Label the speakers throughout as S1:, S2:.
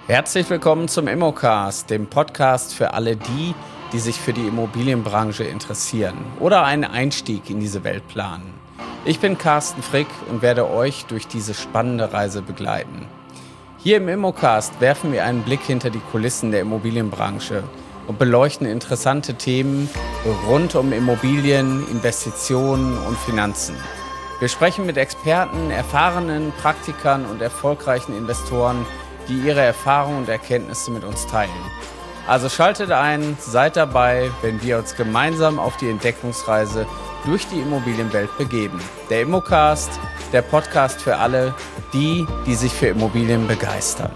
S1: Herzlich willkommen zum Immocast, dem Podcast für alle die, die sich für die Immobilienbranche interessieren oder einen Einstieg in diese Welt planen. Ich bin Carsten Frick und werde euch durch diese spannende Reise begleiten. Hier im Immocast werfen wir einen Blick hinter die Kulissen der Immobilienbranche und beleuchten interessante Themen rund um Immobilien, Investitionen und Finanzen. Wir sprechen mit Experten, erfahrenen Praktikern und erfolgreichen Investoren, die ihre Erfahrungen und Erkenntnisse mit uns teilen. Also schaltet ein, seid dabei, wenn wir uns gemeinsam auf die Entdeckungsreise durch die Immobilienwelt begeben. Der Immocast, der Podcast für alle, die sich für Immobilien begeistern.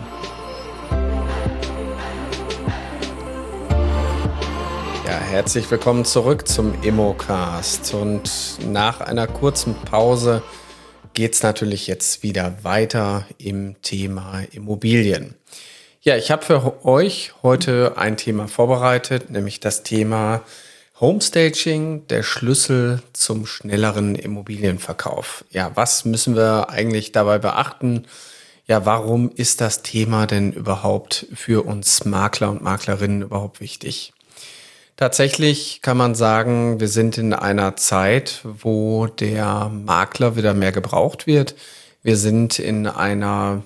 S1: Ja, herzlich willkommen zurück zum Immocast. Und nach einer kurzen Pause geht es natürlich jetzt wieder weiter im Thema Immobilien. Ja, ich habe für euch heute ein Thema vorbereitet, nämlich das Thema Homestaging, der Schlüssel zum schnelleren Immobilienverkauf. Ja, was müssen wir eigentlich dabei beachten? Ja, warum ist das Thema denn überhaupt für uns Makler und Maklerinnen überhaupt wichtig? Tatsächlich kann man sagen, wir sind in einer Zeit, wo der Makler wieder mehr gebraucht wird. Wir sind in einer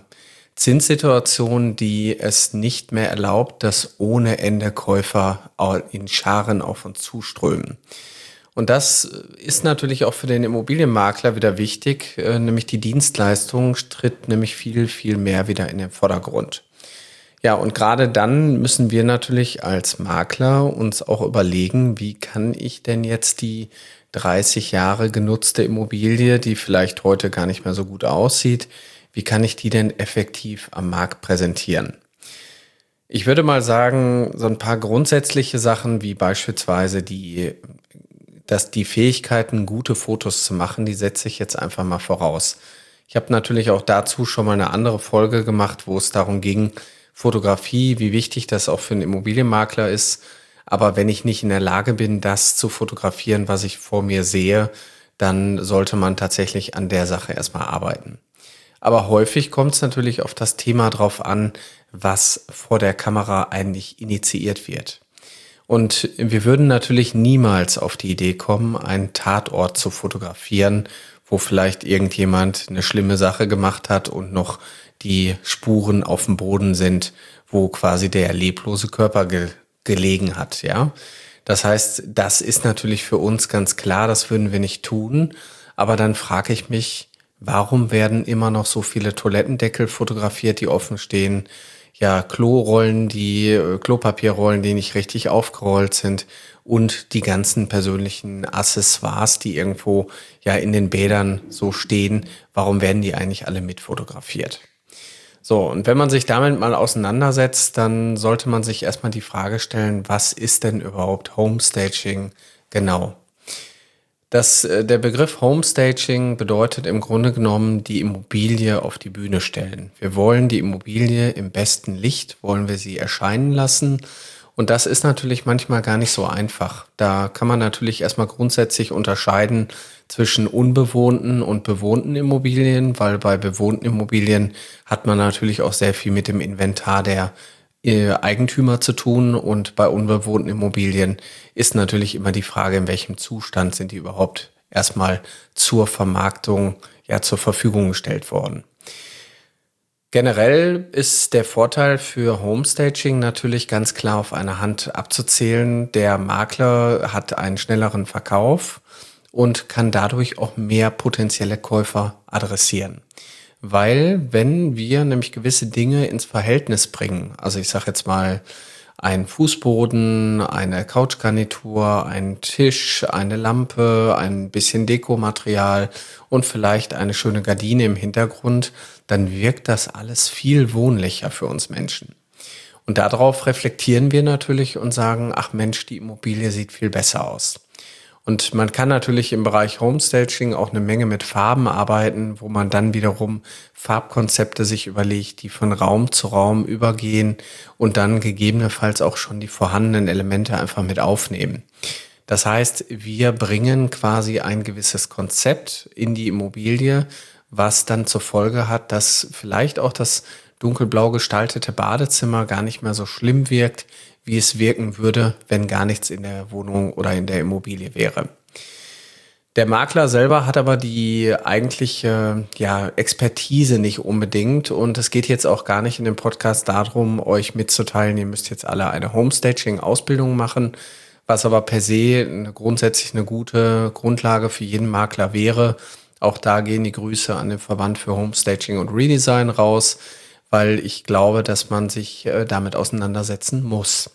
S1: Zinssituation, die es nicht mehr erlaubt, dass ohne Ende Käufer in Scharen auf uns zuströmen. Und das ist natürlich auch für den Immobilienmakler wieder wichtig, nämlich die Dienstleistung tritt nämlich viel, viel mehr wieder in den Vordergrund. Ja, und gerade dann müssen wir natürlich als Makler uns auch überlegen, wie kann ich denn jetzt die 30 Jahre genutzte Immobilie, die vielleicht heute gar nicht mehr so gut aussieht, wie kann ich die denn effektiv am Markt präsentieren? Ich würde mal sagen, so ein paar grundsätzliche Sachen wie beispielsweise die Fähigkeiten, gute Fotos zu machen, die setze ich jetzt einfach mal voraus. Ich habe natürlich auch dazu schon mal eine andere Folge gemacht, wo es darum ging, Fotografie, wie wichtig das auch für einen Immobilienmakler ist. Aber wenn ich nicht in der Lage bin, das zu fotografieren, was ich vor mir sehe, dann sollte man tatsächlich an der Sache erstmal arbeiten. Aber häufig kommt es natürlich auf das Thema drauf an, was vor der Kamera eigentlich initiiert wird. Und wir würden natürlich niemals auf die Idee kommen, einen Tatort zu fotografieren, wo vielleicht irgendjemand eine schlimme Sache gemacht hat und noch die Spuren auf dem Boden sind, wo quasi der leblose Körper gelegen hat, ja. Das heißt, das ist natürlich für uns ganz klar, das würden wir nicht tun. Aber dann frage ich mich, warum werden immer noch so viele Toilettendeckel fotografiert, die offen stehen? Ja, Klopapierrollen, die nicht richtig aufgerollt sind und die ganzen persönlichen Accessoires, die irgendwo ja in den Bädern so stehen. Warum werden die eigentlich alle mit fotografiert? So, und wenn man sich damit mal auseinandersetzt, dann sollte man sich erstmal die Frage stellen, was ist denn überhaupt Homestaging genau? Der Begriff Homestaging bedeutet im Grunde genommen die Immobilie auf die Bühne stellen. Wir wollen die Immobilie im besten Licht, wollen wir sie erscheinen lassen. Und das ist natürlich manchmal gar nicht so einfach. Da kann man natürlich erstmal grundsätzlich unterscheiden zwischen unbewohnten und bewohnten Immobilien, weil bei bewohnten Immobilien hat man natürlich auch sehr viel mit dem Inventar der Eigentümer zu tun, und bei unbewohnten Immobilien ist natürlich immer die Frage, in welchem Zustand sind die überhaupt erstmal zur Vermarktung, zur Verfügung gestellt worden. Generell ist der Vorteil für Homestaging natürlich ganz klar auf eine Hand abzuzählen. Der Makler hat einen schnelleren Verkauf und kann dadurch auch mehr potenzielle Käufer adressieren. Weil wenn wir nämlich gewisse Dinge ins Verhältnis bringen, also ich sage jetzt mal ein Fußboden, eine Couchgarnitur, ein Tisch, eine Lampe, ein bisschen Dekomaterial und vielleicht eine schöne Gardine im Hintergrund, dann wirkt das alles viel wohnlicher für uns Menschen. Und darauf reflektieren wir natürlich und sagen, ach Mensch, die Immobilie sieht viel besser aus. Und man kann natürlich im Bereich Homestaging auch eine Menge mit Farben arbeiten, wo man dann wiederum Farbkonzepte sich überlegt, die von Raum zu Raum übergehen und dann gegebenenfalls auch schon die vorhandenen Elemente einfach mit aufnehmen. Das heißt, wir bringen quasi ein gewisses Konzept in die Immobilie, was dann zur Folge hat, dass vielleicht auch das dunkelblau gestaltete Badezimmer gar nicht mehr so schlimm wirkt, wie es wirken würde, wenn gar nichts in der Wohnung oder in der Immobilie wäre. Der Makler selber hat aber die eigentliche Expertise nicht unbedingt, und es geht jetzt auch gar nicht in dem Podcast darum, euch mitzuteilen, ihr müsst jetzt alle eine Homestaging-Ausbildung machen, was aber per se grundsätzlich eine gute Grundlage für jeden Makler wäre. Auch da gehen die Grüße an den Verband für Homestaging und Redesign raus, weil ich glaube, dass man sich damit auseinandersetzen muss.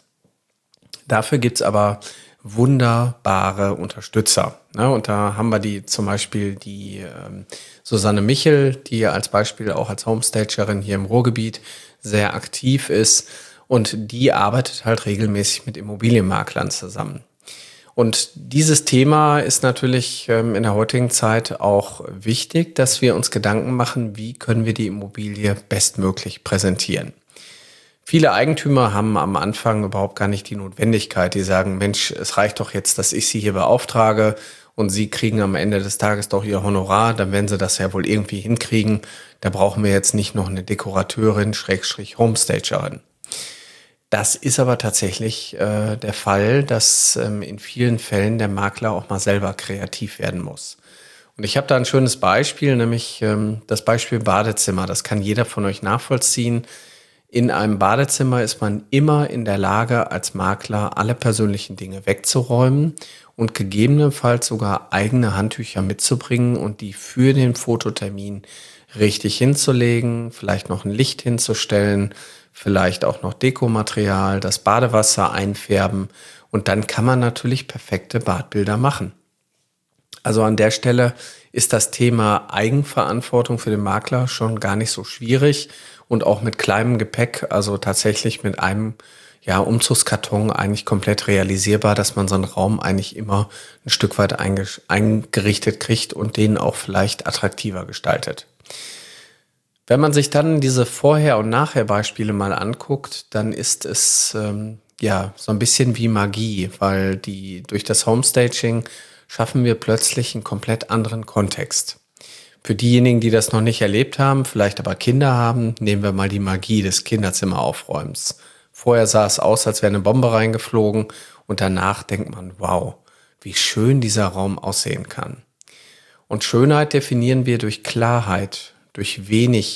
S1: Dafür gibt's aber wunderbare Unterstützer. Ne? Und da haben wir zum Beispiel die Susanne Michel, die als Beispiel auch als Homestagerin hier im Ruhrgebiet sehr aktiv ist. Und die arbeitet halt regelmäßig mit Immobilienmaklern zusammen. Und dieses Thema ist natürlich in der heutigen Zeit auch wichtig, dass wir uns Gedanken machen, wie können wir die Immobilie bestmöglich präsentieren. Viele Eigentümer haben am Anfang überhaupt gar nicht die Notwendigkeit. Die sagen, Mensch, es reicht doch jetzt, dass ich Sie hier beauftrage und Sie kriegen am Ende des Tages doch Ihr Honorar. Dann werden Sie das ja wohl irgendwie hinkriegen. Da brauchen wir jetzt nicht noch eine Dekorateurin, Homestagerin. Das ist aber tatsächlich der Fall, dass in vielen Fällen der Makler auch mal selber kreativ werden muss. Und ich habe da ein schönes Beispiel, nämlich das Beispiel Badezimmer. Das kann jeder von euch nachvollziehen. In einem Badezimmer ist man immer in der Lage, als Makler alle persönlichen Dinge wegzuräumen und gegebenenfalls sogar eigene Handtücher mitzubringen und die für den Fototermin richtig hinzulegen, vielleicht noch ein Licht hinzustellen, vielleicht auch noch Dekomaterial, das Badewasser einfärben, und dann kann man natürlich perfekte Badbilder machen. Also an der Stelle ist das Thema Eigenverantwortung für den Makler schon gar nicht so schwierig und auch mit kleinem Gepäck, also tatsächlich mit einem Umzugskarton eigentlich komplett realisierbar, dass man so einen Raum eigentlich immer ein Stück weit eingerichtet kriegt und den auch vielleicht attraktiver gestaltet. Wenn man sich dann diese Vorher- und Nachher-Beispiele mal anguckt, dann ist es so ein bisschen wie Magie, weil durch das Homestaging schaffen wir plötzlich einen komplett anderen Kontext. Für diejenigen, die das noch nicht erlebt haben, vielleicht aber Kinder haben, nehmen wir mal die Magie des Kinderzimmeraufräumens. Vorher sah es aus, als wäre eine Bombe reingeflogen, und danach denkt man, wow, wie schön dieser Raum aussehen kann. Und Schönheit definieren wir durch Klarheit, durch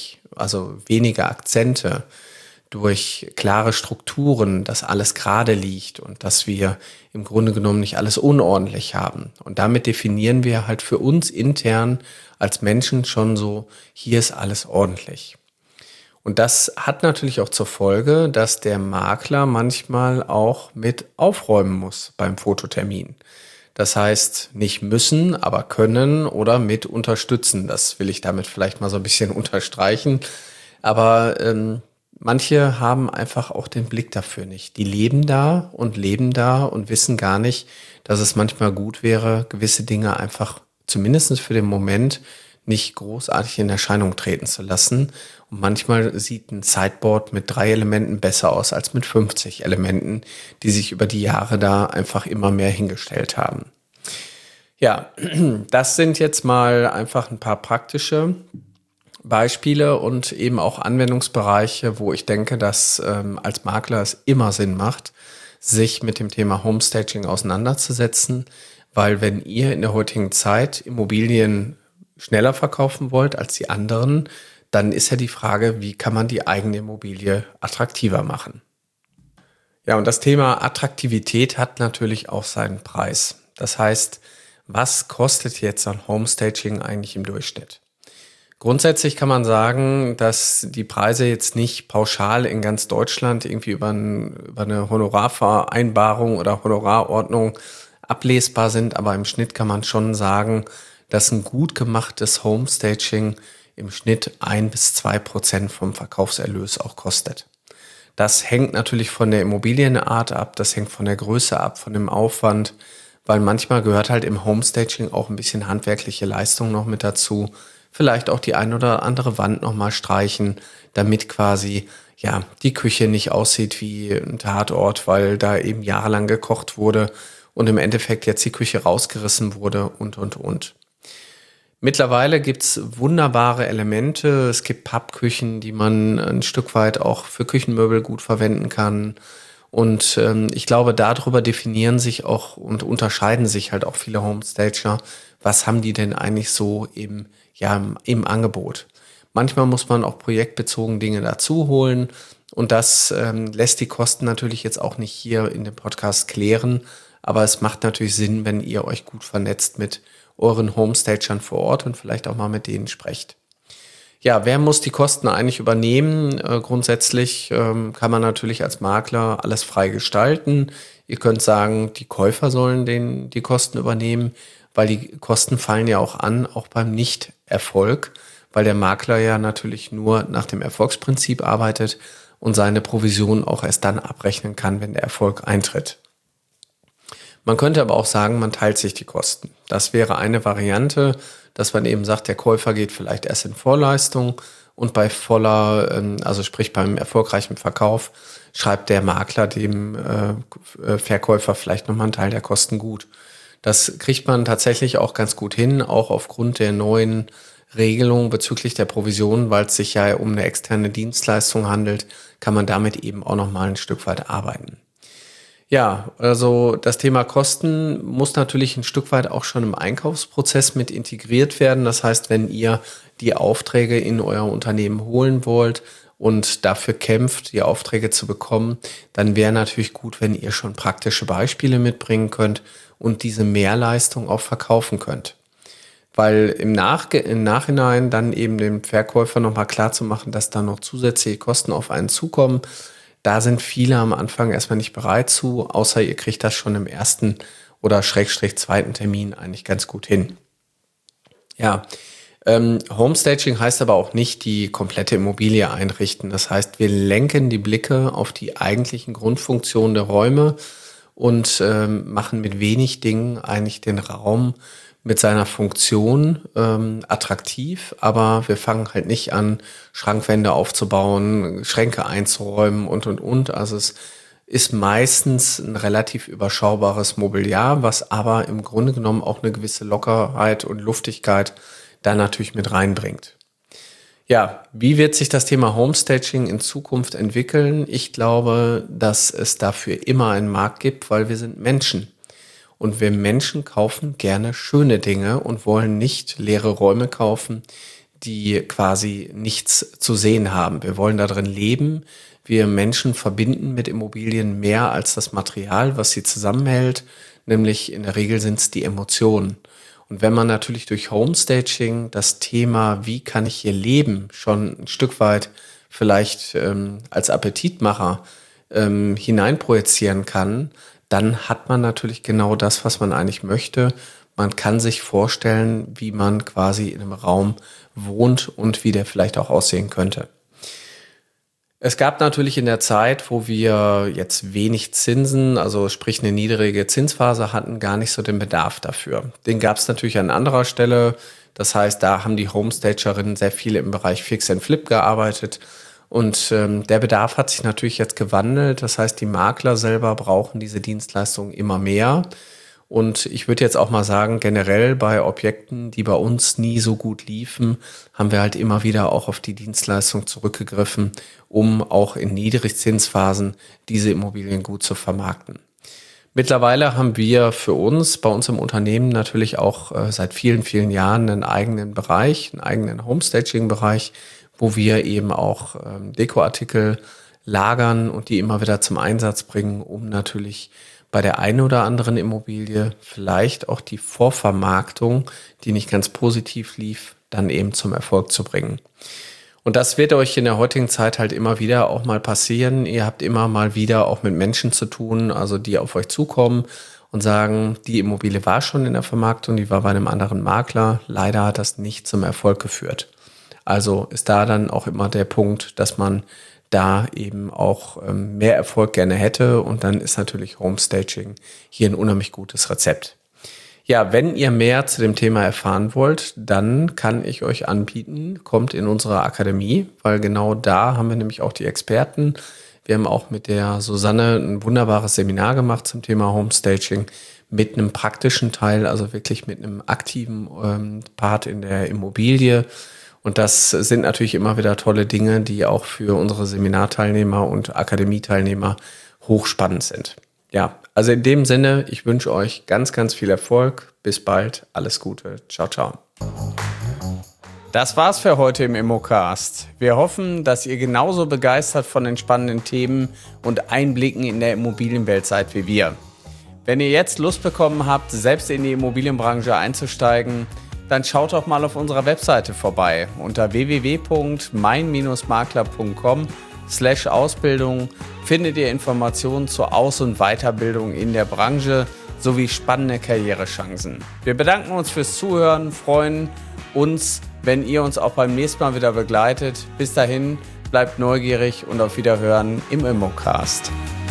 S1: wenige Akzente, durch klare Strukturen, dass alles gerade liegt und dass wir im Grunde genommen nicht alles unordentlich haben. Und damit definieren wir halt für uns intern als Menschen schon so, hier ist alles ordentlich. Und das hat natürlich auch zur Folge, dass der Makler manchmal auch mit aufräumen muss beim Fototermin. Das heißt, nicht müssen, aber können oder mit unterstützen. Das will ich damit vielleicht mal so ein bisschen unterstreichen. Aber manche haben einfach auch den Blick dafür nicht. Die leben da und wissen gar nicht, dass es manchmal gut wäre, gewisse Dinge einfach zumindest für den Moment nicht großartig in Erscheinung treten zu lassen. Und manchmal sieht ein Sideboard mit 3 Elementen besser aus als mit 50 Elementen, die sich über die Jahre da einfach immer mehr hingestellt haben. Ja, das sind jetzt mal einfach ein paar praktische Beispiele und eben auch Anwendungsbereiche, wo ich denke, dass als Makler es immer Sinn macht, sich mit dem Thema Homestaging auseinanderzusetzen, weil wenn ihr in der heutigen Zeit Immobilien schneller verkaufen wollt als die anderen, dann ist ja die Frage, wie kann man die eigene Immobilie attraktiver machen? Ja, und das Thema Attraktivität hat natürlich auch seinen Preis. Das heißt, was kostet jetzt ein Homestaging eigentlich im Durchschnitt? Grundsätzlich kann man sagen, dass die Preise jetzt nicht pauschal in ganz Deutschland irgendwie über eine Honorarvereinbarung oder Honorarordnung ablesbar sind, aber im Schnitt kann man schon sagen, dass ein gut gemachtes Homestaging im Schnitt 1-2% vom Verkaufserlös auch kostet. Das hängt natürlich von der Immobilienart ab, das hängt von der Größe ab, von dem Aufwand, weil manchmal gehört halt im Homestaging auch ein bisschen handwerkliche Leistung noch mit dazu. Vielleicht auch die ein oder andere Wand nochmal streichen, damit quasi die Küche nicht aussieht wie ein Tatort, weil da eben jahrelang gekocht wurde und im Endeffekt jetzt die Küche rausgerissen wurde und. Mittlerweile gibt's wunderbare Elemente. Es gibt Pappküchen, die man ein Stück weit auch für Küchenmöbel gut verwenden kann. Und ich glaube, darüber definieren sich auch und unterscheiden sich halt auch viele Homestager. Was haben die denn eigentlich so im Angebot? Manchmal muss man auch projektbezogen Dinge dazu holen. Und das lässt die Kosten natürlich jetzt auch nicht hier in dem Podcast klären. Aber es macht natürlich Sinn, wenn ihr euch gut vernetzt mit euren Homestagern vor Ort und vielleicht auch mal mit denen sprecht. Ja, wer muss die Kosten eigentlich übernehmen? Grundsätzlich kann man natürlich als Makler alles frei gestalten. Ihr könnt sagen, die Käufer sollen die Kosten übernehmen, weil die Kosten fallen ja auch an, auch beim Nichterfolg, weil der Makler ja natürlich nur nach dem Erfolgsprinzip arbeitet und seine Provision auch erst dann abrechnen kann, wenn der Erfolg eintritt. Man könnte aber auch sagen, man teilt sich die Kosten. Das wäre eine Variante, dass man eben sagt, der Käufer geht vielleicht erst in Vorleistung und bei also sprich beim erfolgreichen Verkauf, schreibt der Makler dem Verkäufer vielleicht nochmal einen Teil der Kosten gut. Das kriegt man tatsächlich auch ganz gut hin, auch aufgrund der neuen Regelung bezüglich der Provision, weil es sich ja um eine externe Dienstleistung handelt, kann man damit eben auch nochmal ein Stück weit arbeiten. Ja, also das Thema Kosten muss natürlich ein Stück weit auch schon im Einkaufsprozess mit integriert werden. Das heißt, wenn ihr die Aufträge in euer Unternehmen holen wollt und dafür kämpft, die Aufträge zu bekommen, dann wäre natürlich gut, wenn ihr schon praktische Beispiele mitbringen könnt und diese Mehrleistung auch verkaufen könnt. Weil im Nachhinein dann eben dem Verkäufer nochmal klar zu machen, dass da noch zusätzliche Kosten auf einen zukommen. Da sind viele am Anfang erstmal nicht bereit zu, außer ihr kriegt das schon im ersten oder zweiten Termin eigentlich ganz gut hin. Ja, Homestaging heißt aber auch nicht die komplette Immobilie einrichten. Das heißt, wir lenken die Blicke auf die eigentlichen Grundfunktionen der Räume und machen mit wenig Dingen eigentlich den Raum mit seiner Funktion attraktiv, aber wir fangen halt nicht an, Schrankwände aufzubauen, Schränke einzuräumen und. Also es ist meistens ein relativ überschaubares Mobiliar, was aber im Grunde genommen auch eine gewisse Lockerheit und Luftigkeit da natürlich mit reinbringt. Ja, wie wird sich das Thema Homestaging in Zukunft entwickeln? Ich glaube, dass es dafür immer einen Markt gibt, weil wir sind Menschen. Und wir Menschen kaufen gerne schöne Dinge und wollen nicht leere Räume kaufen, die quasi nichts zu sehen haben. Wir wollen da drin leben. Wir Menschen verbinden mit Immobilien mehr als das Material, was sie zusammenhält. Nämlich in der Regel sind es die Emotionen. Und wenn man natürlich durch Homestaging das Thema, wie kann ich hier leben, schon ein Stück weit vielleicht als Appetitmacher hineinprojizieren kann, dann hat man natürlich genau das, was man eigentlich möchte. Man kann sich vorstellen, wie man quasi in einem Raum wohnt und wie der vielleicht auch aussehen könnte. Es gab natürlich in der Zeit, wo wir jetzt wenig Zinsen, also sprich eine niedrige Zinsphase hatten, gar nicht so den Bedarf dafür. Den gab es natürlich an anderer Stelle. Das heißt, da haben die Homestagerinnen sehr viel im Bereich Fix and Flip gearbeitet. Und der Bedarf hat sich natürlich jetzt gewandelt. Das heißt, die Makler selber brauchen diese Dienstleistungen immer mehr. Und ich würde jetzt auch mal sagen, generell bei Objekten, die bei uns nie so gut liefen, haben wir halt immer wieder auch auf die Dienstleistung zurückgegriffen, um auch in Niedrigzinsphasen diese Immobilien gut zu vermarkten. Mittlerweile haben wir für uns, bei uns im Unternehmen natürlich auch seit vielen, vielen Jahren einen eigenen Bereich, einen eigenen Homestaging-Bereich, wo wir eben auch Dekoartikel lagern und die immer wieder zum Einsatz bringen, um natürlich bei der einen oder anderen Immobilie vielleicht auch die Vorvermarktung, die nicht ganz positiv lief, dann eben zum Erfolg zu bringen. Und das wird euch in der heutigen Zeit halt immer wieder auch mal passieren. Ihr habt immer mal wieder auch mit Menschen zu tun, also die auf euch zukommen und sagen, die Immobilie war schon in der Vermarktung, die war bei einem anderen Makler. Leider hat das nicht zum Erfolg geführt. Also ist da dann auch immer der Punkt, dass man da eben auch mehr Erfolg gerne hätte. Und dann ist natürlich Homestaging hier ein unheimlich gutes Rezept. Ja, wenn ihr mehr zu dem Thema erfahren wollt, dann kann ich euch anbieten, kommt in unsere Akademie, weil genau da haben wir nämlich auch die Experten. Wir haben auch mit der Susanne ein wunderbares Seminar gemacht zum Thema Homestaging mit einem praktischen Teil, also wirklich mit einem aktiven Part in der Immobilie. Und das sind natürlich immer wieder tolle Dinge, die auch für unsere Seminarteilnehmer und Akademieteilnehmer hochspannend sind. Ja, also in dem Sinne, ich wünsche euch ganz, ganz viel Erfolg. Bis bald. Alles Gute. Ciao, ciao. Das war's für heute im Immocast. Wir hoffen, dass ihr genauso begeistert von den spannenden Themen und Einblicken in der Immobilienwelt seid wie wir. Wenn ihr jetzt Lust bekommen habt, selbst in die Immobilienbranche einzusteigen, dann schaut doch mal auf unserer Webseite vorbei. Unter www.mein-makler.com/Ausbildung findet ihr Informationen zur Aus- und Weiterbildung in der Branche sowie spannende Karrierechancen. Wir bedanken uns fürs Zuhören, freuen uns, wenn ihr uns auch beim nächsten Mal wieder begleitet. Bis dahin, bleibt neugierig und auf Wiederhören im Immocast.